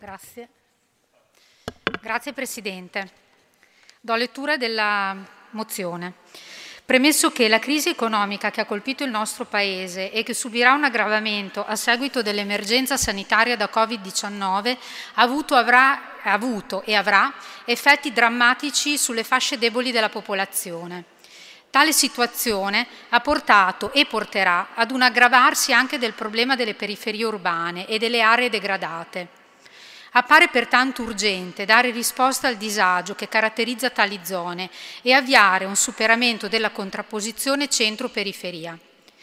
Grazie. Grazie Presidente. Do lettura della mozione. Premesso che la crisi economica che ha colpito il nostro Paese e che subirà un aggravamento a seguito dell'emergenza sanitaria da Covid-19 ha avuto e avrà effetti drammatici sulle fasce deboli della popolazione. Tale situazione ha portato e porterà ad un aggravarsi anche del problema delle periferie urbane e delle aree degradate. Appare pertanto urgente dare risposta al disagio che caratterizza tali zone e avviare un superamento della contrapposizione centro-periferia.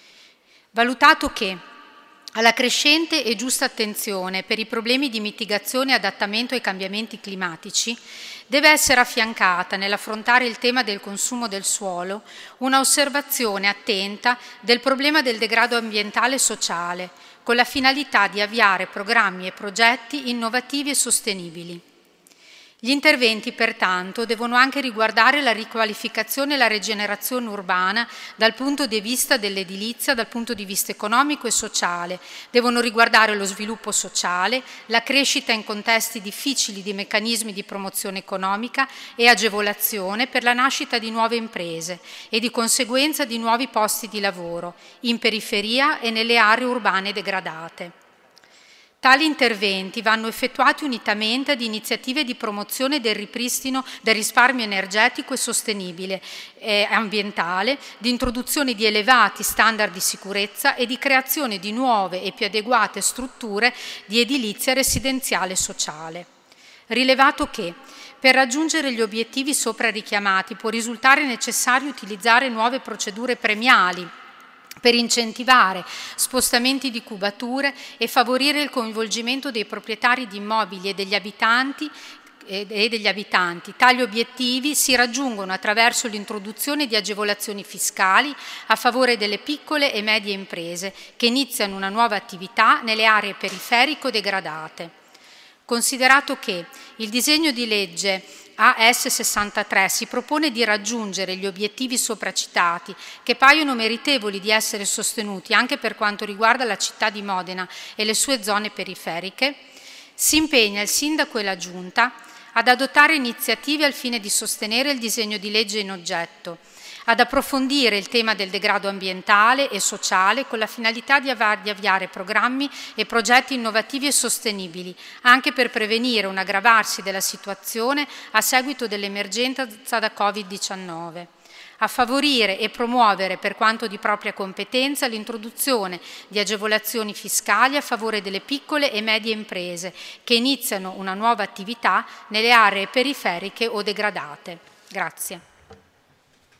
Valutato che alla crescente e giusta attenzione per i problemi di mitigazione e adattamento ai cambiamenti climatici deve essere affiancata, nell'affrontare il tema del consumo del suolo, una osservazione attenta del problema del degrado ambientale e sociale, con la finalità di avviare programmi e progetti innovativi e sostenibili. Gli interventi, pertanto, devono anche riguardare la riqualificazione e la rigenerazione urbana dal punto di vista dell'edilizia, dal punto di vista economico e sociale, devono riguardare lo sviluppo sociale, la crescita in contesti difficili di meccanismi di promozione economica e agevolazione per la nascita di nuove imprese e di conseguenza di nuovi posti di lavoro, in periferia e nelle aree urbane degradate. Tali interventi vanno effettuati unitamente ad iniziative di promozione del ripristino del risparmio energetico e sostenibile e ambientale, di introduzione di elevati standard di sicurezza e di creazione di nuove e più adeguate strutture di edilizia residenziale e sociale. Rilevato che per raggiungere gli obiettivi sopra richiamati può risultare necessario utilizzare nuove procedure premiali per incentivare spostamenti di cubature e favorire il coinvolgimento dei proprietari di immobili e degli abitanti. Tali obiettivi si raggiungono attraverso l'introduzione di agevolazioni fiscali a favore delle piccole e medie imprese che iniziano una nuova attività nelle aree periferico degradate. Considerato che il disegno di legge AS63 si propone di raggiungere gli obiettivi sopracitati, che paiono meritevoli di essere sostenuti anche per quanto riguarda la città di Modena e le sue zone periferiche, si impegna il Sindaco e la Giunta ad adottare iniziative al fine di sostenere il disegno di legge in oggetto, ad approfondire il tema del degrado ambientale e sociale con la finalità di avviare programmi e progetti innovativi e sostenibili, anche per prevenire un aggravarsi della situazione a seguito dell'emergenza da Covid-19. A favorire e promuovere, per quanto di propria competenza, l'introduzione di agevolazioni fiscali a favore delle piccole e medie imprese che iniziano una nuova attività nelle aree periferiche o degradate. Grazie.